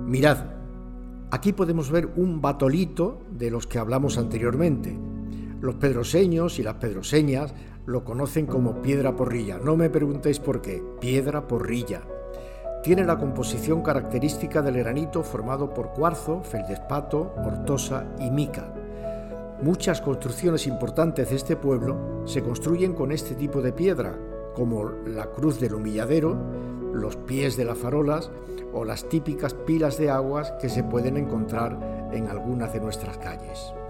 Mirad, aquí podemos ver un batolito de los que hablamos anteriormente. Los pedroseños y las pedroseñas lo conocen como piedra porrilla. No me preguntéis por qué, piedra porrilla. Tiene la composición característica del granito formado por cuarzo, feldespato, ortosa y mica. Muchas construcciones importantes de este pueblo se construyen con este tipo de piedra, como la cruz del humilladero, los pies de las farolas o las típicas pilas de aguas que se pueden encontrar en algunas de nuestras calles.